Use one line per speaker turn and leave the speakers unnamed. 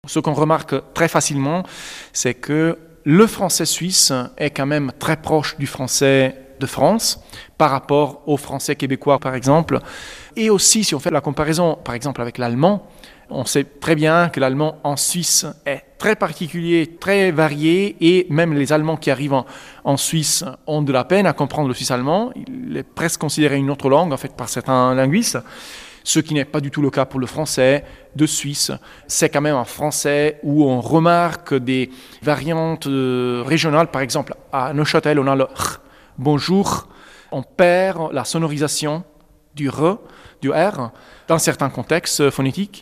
Ce qu'on remarque très facilement, c'est que le français suisse est quand même très proche du français de France par rapport au français québécois, par exemple. Et aussi, si on fait la comparaison, par exemple, avec l'allemand, on sait très bien que l'allemand en Suisse est très particulier, très varié, et même les Allemands qui arrivent en Suisse ont de la peine à comprendre le suisse allemand. Il est presque considéré une autre langue, en fait, par certains linguistes. Ce qui n'est pas du tout le cas pour le français de Suisse. C'est quand même un français où on remarque des variantes régionales. Par exemple, à Neuchâtel, on a le r, bonjour. On perd la sonorisation du r, du r, dans certains contextes phonétiques.